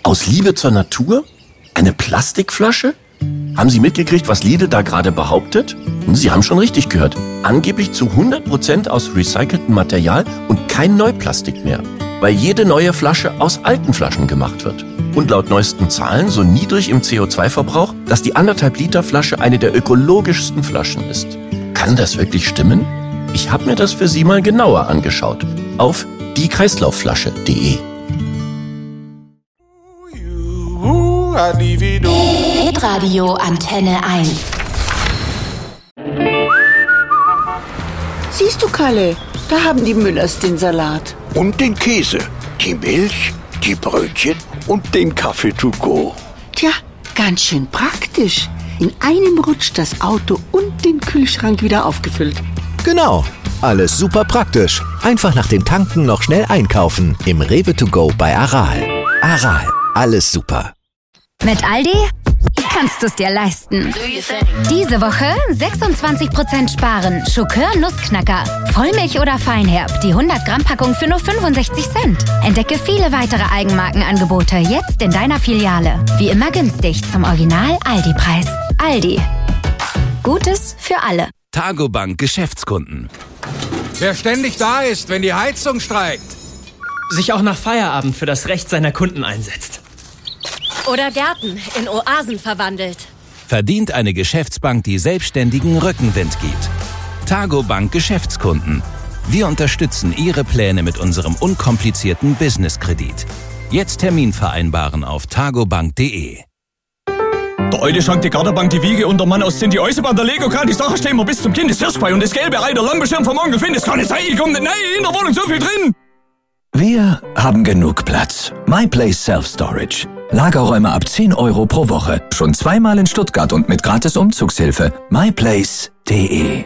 Aus Liebe zur Natur? Eine Plastikflasche? Haben Sie mitgekriegt, was Lidl da gerade behauptet? Sie haben schon richtig gehört. Angeblich zu 100% aus recyceltem Material und kein Neuplastik mehr. Weil jede neue Flasche aus alten Flaschen gemacht wird. Und laut neuesten Zahlen so niedrig im CO2-Verbrauch, dass die 1,5 Liter Flasche eine der ökologischsten Flaschen ist. Kann das wirklich stimmen? Ich habe mir das für Sie mal genauer angeschaut. Auf diekreislaufflasche.de. Hitradio Antenne 1. Siehst du, Kalle, da haben die Müllers den Salat. Und den Käse, die Milch, die Brötchen und den Kaffee to go. Tja, ganz schön praktisch. In einem Rutsch das Auto und den Kühlschrank wieder aufgefüllt. Genau, alles super praktisch. Einfach nach dem Tanken noch schnell einkaufen im Rewe to go bei Aral. Aral, alles super. Mit Aldi kannst du es dir leisten. Diese Woche 26% sparen. Schokör Nussknacker. Vollmilch oder Feinherb. Die 100-Gramm-Packung für nur 65 Cent. Entdecke viele weitere Eigenmarkenangebote jetzt in deiner Filiale. Wie immer günstig zum Original Aldi-Preis. Aldi. Gutes für alle. Targobank Geschäftskunden. Wer ständig da ist, wenn die Heizung streikt. Sich auch nach Feierabend für das Recht seiner Kunden einsetzt. Oder Gärten in Oasen verwandelt. Verdient eine Geschäftsbank, die Selbstständigen Rückenwind gibt. Targobank Geschäftskunden. Wir unterstützen Ihre Pläne mit unserem unkomplizierten Businesskredit. Jetzt Termin vereinbaren auf targobank.de. Der Alte schankt die Garderbank, die Wiege und der Mann aus Sinti Eisenbahn, der Lego-Kran, die Sache stehen wir bis zum Kind, das Hirschfrei und das gelbe Ei, der Lampenschirm vom Onkel Finn, das kann nicht sein, ich komme nicht, nein, in der Wohnung so viel drin. Wir haben genug Platz. MyPlace Self-Storage. Lagerräume ab 10 € pro Woche. Schon 2-mal in Stuttgart und mit gratis Umzugshilfe. myplace.de.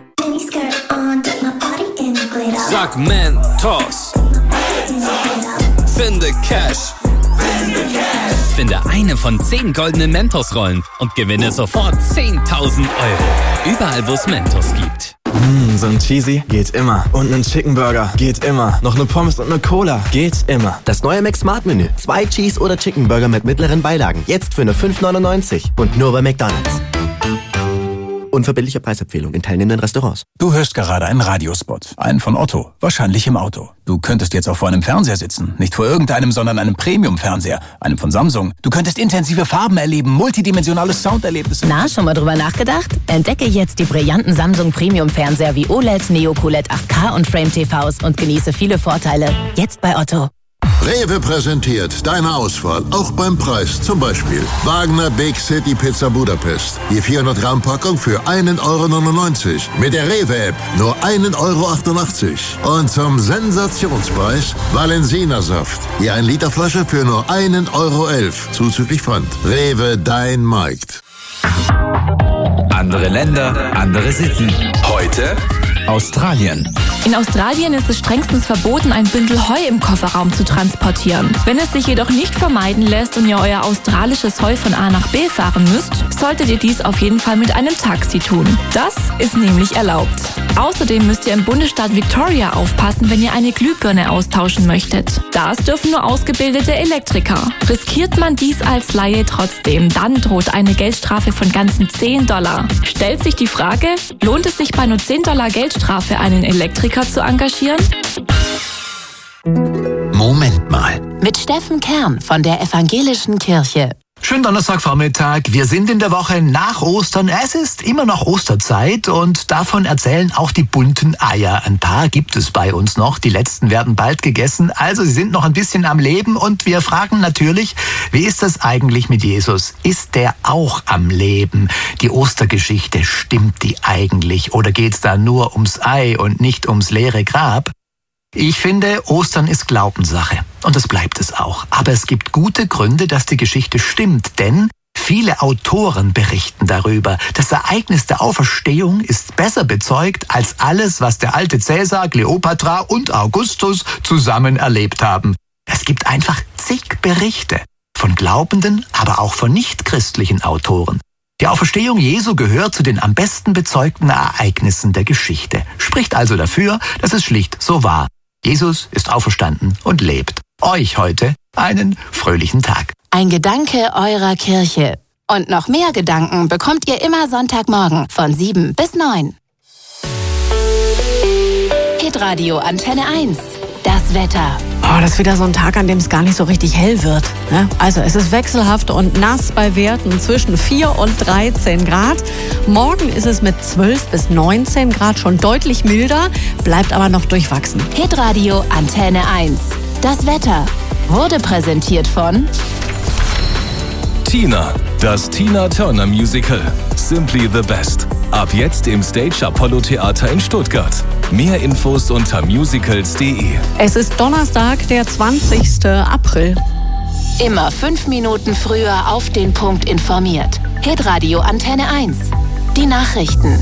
Sag Mentos. Finde Cash. Finde eine von 10 goldenen Mentos-Rollen und gewinne sofort 10.000 €. Überall, wo es Mentos gibt. So ein Cheesy geht immer. Und ein Chicken Burger geht immer. Noch eine Pommes und eine Cola geht immer. Das neue McSmart-Menü. 2 Cheese- oder Chicken Burger mit mittleren Beilagen. Jetzt für nur 5,99. Und nur bei McDonald's. Unverbindliche Preisempfehlung in teilnehmenden Restaurants. Du hörst gerade einen Radiospot. Einen von Otto. Wahrscheinlich im Auto. Du könntest jetzt auch vor einem Fernseher sitzen. Nicht vor irgendeinem, sondern einem Premium-Fernseher. Einem von Samsung. Du könntest intensive Farben erleben, multidimensionales Sounderlebnisse. Na, schon mal drüber nachgedacht? Entdecke jetzt die brillanten Samsung Premium-Fernseher wie OLED, Neo QLED 8K und Frame TVs und genieße viele Vorteile. Jetzt bei Otto. Rewe präsentiert deine Auswahl, auch beim Preis. Zum Beispiel Wagner Big City Pizza Budapest. Die 400-Gramm-Packung für 1,99 € Mit der Rewe-App nur 1,88 € Und zum Sensationspreis Valensina-Saft. Die 1-Liter-Flasche für nur 1,11 € zuzüglich Pfand. Rewe, dein Markt. Andere Länder, andere Sitten. Heute Australien. In Australien ist es strengstens verboten, ein Bündel Heu im Kofferraum zu transportieren. Wenn es sich jedoch nicht vermeiden lässt und ihr euer australisches Heu von A nach B fahren müsst, solltet ihr dies auf jeden Fall mit einem Taxi tun. Das ist nämlich erlaubt. Außerdem müsst ihr im Bundesstaat Victoria aufpassen, wenn ihr eine Glühbirne austauschen möchtet. Das dürfen nur ausgebildete Elektriker. Riskiert man dies als Laie trotzdem, dann droht eine Geldstrafe von ganzen $10. Stellt sich die Frage, lohnt es sich bei nur $10 Geldstrafe einen Elektriker zu engagieren? Moment mal. Mit Steffen Kern von der Evangelischen Kirche. Schönen Donnerstagvormittag. Wir sind in der Woche nach Ostern. Es ist immer noch Osterzeit und davon erzählen auch die bunten Eier. Ein paar gibt es bei uns noch. Die letzten werden bald gegessen. Also sie sind noch ein bisschen am Leben und wir fragen natürlich, wie ist das eigentlich mit Jesus? Ist der auch am Leben? Die Ostergeschichte, stimmt die eigentlich? Oder geht's da nur ums Ei und nicht ums leere Grab? Ich finde, Ostern ist Glaubenssache. Und das bleibt es auch. Aber es gibt gute Gründe, dass die Geschichte stimmt. Denn viele Autoren berichten darüber. Das Ereignis der Auferstehung ist besser bezeugt als alles, was der alte Cäsar, Kleopatra und Augustus zusammen erlebt haben. Es gibt einfach zig Berichte. Von glaubenden, aber auch von nichtchristlichen Autoren. Die Auferstehung Jesu gehört zu den am besten bezeugten Ereignissen der Geschichte. Spricht also dafür, dass es schlicht so war. Jesus ist auferstanden und lebt. Euch heute einen fröhlichen Tag. Ein Gedanke eurer Kirche. Und noch mehr Gedanken bekommt ihr immer Sonntagmorgen von 7 bis 9. Hitradio Antenne 1. Das Wetter. Oh, das ist wieder so ein Tag, an dem es gar nicht so richtig hell wird. Ne? Also es ist wechselhaft und nass bei Werten zwischen 4 und 13 Grad. Morgen ist es mit 12 bis 19 Grad schon deutlich milder, bleibt aber noch durchwachsen. Hitradio Antenne 1. Das Wetter wurde präsentiert von Tina, das Tina Turner Musical. Simply the Best. Ab jetzt im Stage Apollo Theater in Stuttgart. Mehr Infos unter musicals.de. Es ist Donnerstag, der 20. April. Immer 5 Minuten früher auf den Punkt informiert. Hitradio Antenne 1. Die Nachrichten.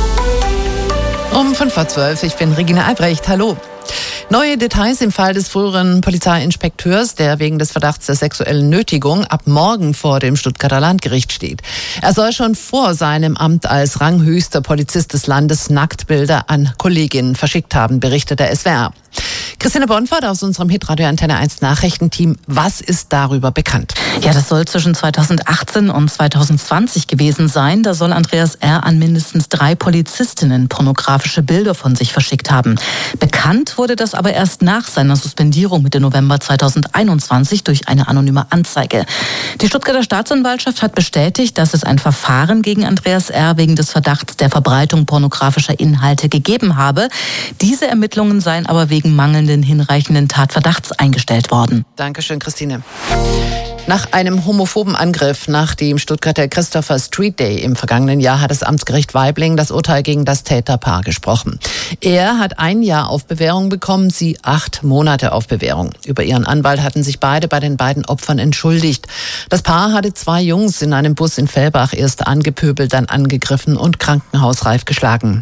Um 5:12 Uhr, ich bin Regina Albrecht. Hallo. Neue Details im Fall des früheren Polizeiinspekteurs, der wegen des Verdachts der sexuellen Nötigung ab morgen vor dem Stuttgarter Landgericht steht. Er soll schon vor seinem Amt als ranghöchster Polizist des Landes Nacktbilder an Kolleginnen verschickt haben, berichtet der SWR. Christine Bonfort aus unserem Hitradio Antenne 1 Nachrichtenteam. Was ist darüber bekannt? Ja, das soll zwischen 2018 und 2020 gewesen sein. Da soll Andreas R. an mindestens 3 Polizistinnen pornografische Bilder von sich verschickt haben. Bekannt wurde das aber erst nach seiner Suspendierung Mitte November 2021 durch eine anonyme Anzeige. Die Stuttgarter Staatsanwaltschaft hat bestätigt, dass es ein Verfahren gegen Andreas R. wegen des Verdachts der Verbreitung pornografischer Inhalte gegeben habe. Diese Ermittlungen seien aber wegen mangelnden hinreichenden Tatverdachts eingestellt worden. Dankeschön, Christine. Nach einem homophoben Angriff nach dem Stuttgarter Christopher Street Day im vergangenen Jahr hat das Amtsgericht Waibling das Urteil gegen das Täterpaar gesprochen. Er hat 1 Jahr auf Bewährung bekommen, sie 8 Monate auf Bewährung. Über ihren Anwalt hatten sich beide bei den beiden Opfern entschuldigt. Das Paar hatte 2 Jungs in einem Bus in Fellbach erst angepöbelt, dann angegriffen und krankenhausreif geschlagen.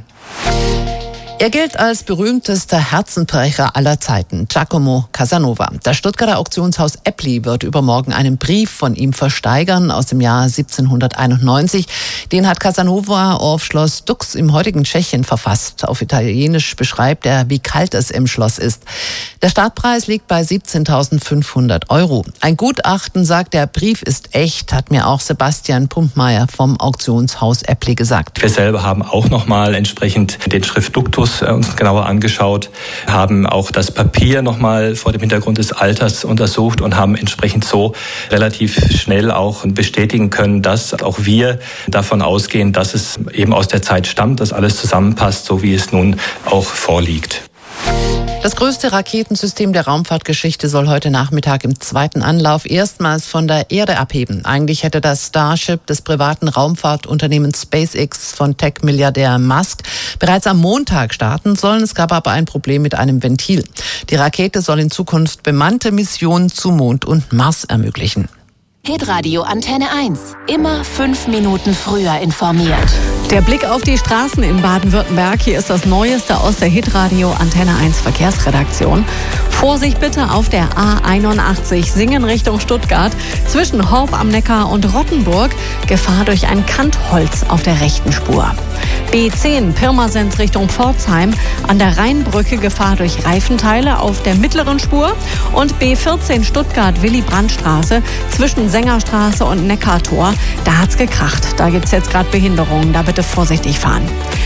Er gilt als berühmtester Herzenbrecher aller Zeiten, Giacomo Casanova. Das Stuttgarter Auktionshaus Eppli wird übermorgen einen Brief von ihm versteigern aus dem Jahr 1791. Den hat Casanova auf Schloss Dux im heutigen Tschechien verfasst. Auf Italienisch beschreibt er, wie kalt es im Schloss ist. Der Startpreis liegt bei 17.500 €. Ein Gutachten sagt, der Brief ist echt, hat mir auch Sebastian Pumpmeier vom Auktionshaus Eppli gesagt. Wir selber haben auch nochmal entsprechend den Schriftduktus uns genauer angeschaut, haben auch das Papier nochmal vor dem Hintergrund des Alters untersucht und haben entsprechend so relativ schnell auch bestätigen können, dass auch wir davon ausgehen, dass es eben aus der Zeit stammt, dass alles zusammenpasst, so wie es nun auch vorliegt. Das größte Raketensystem der Raumfahrtgeschichte soll heute Nachmittag im 2. Anlauf erstmals von der Erde abheben. Eigentlich hätte das Starship des privaten Raumfahrtunternehmens SpaceX von Tech-Milliardär Musk bereits am Montag starten sollen. Es gab aber ein Problem mit einem Ventil. Die Rakete soll in Zukunft bemannte Missionen zu Mond und Mars ermöglichen. Hitradio Antenne 1. Immer 5 Minuten früher informiert. Der Blick auf die Straßen in Baden-Württemberg. Hier ist das Neueste aus der Hitradio Antenne 1 Verkehrsredaktion. Vorsicht bitte auf der A81 Singen Richtung Stuttgart. Zwischen Horb am Neckar und Rottenburg. Gefahr durch ein Kantholz auf der rechten Spur. B10 Pirmasens Richtung Pforzheim. An der Rheinbrücke Gefahr durch Reifenteile auf der mittleren Spur. Und B14 Stuttgart-Willy-Brandt-Straße zwischen Sängerstraße und Neckartor. Da hat's gekracht. Da gibt's jetzt gerade Behinderungen. Da bitte vorsichtig fahren.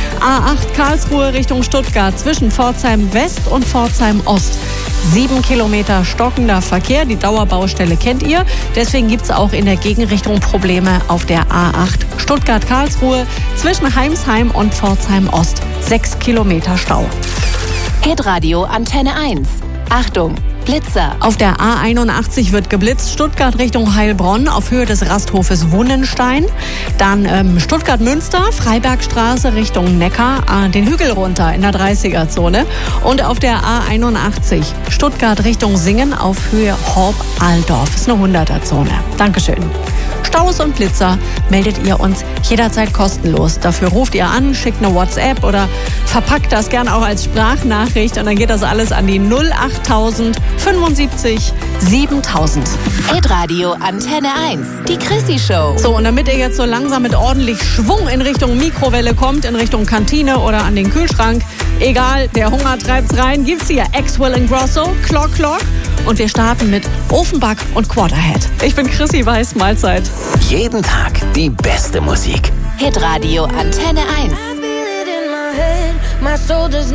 A8 Karlsruhe Richtung Stuttgart zwischen Pforzheim West und Pforzheim Ost. 7 Kilometer stockender Verkehr. Die Dauerbaustelle kennt ihr. Deswegen gibt's auch in der Gegenrichtung Probleme auf der A8 Stuttgart-Karlsruhe zwischen Heimsheim und Pforzheim Ost. 6 Kilometer Stau. Hitradio Antenne 1. Achtung, Blitzer. Auf der A81 wird geblitzt. Stuttgart Richtung Heilbronn auf Höhe des Rasthofes Wunnenstein. Dann Stuttgart-Münster, Freibergstraße Richtung Neckar, den Hügel runter in der 30er-Zone. Und auf der A81 Stuttgart Richtung Singen auf Höhe Horb-Altdorf. Ist eine 100er-Zone. Dankeschön. Staus und Blitzer meldet ihr uns jederzeit kostenlos. Dafür ruft ihr an, schickt eine WhatsApp oder verpackt das gerne auch als Sprachnachricht und dann geht das alles an die 08000 75 7000. Hitradio Antenne 1, die Chrissy Show. So, und damit ihr jetzt so langsam mit ordentlich Schwung in Richtung Mikrowelle kommt, in Richtung Kantine oder an den Kühlschrank, egal, der Hunger treibt's rein, gibt's hier Axwell & Grosso, Clock Clock. und wir starten mit Ofenback und Quarterhead. Ich bin Chrissy Weiß, Mahlzeit. Jeden Tag die beste Musik. Hitradio Antenne 1.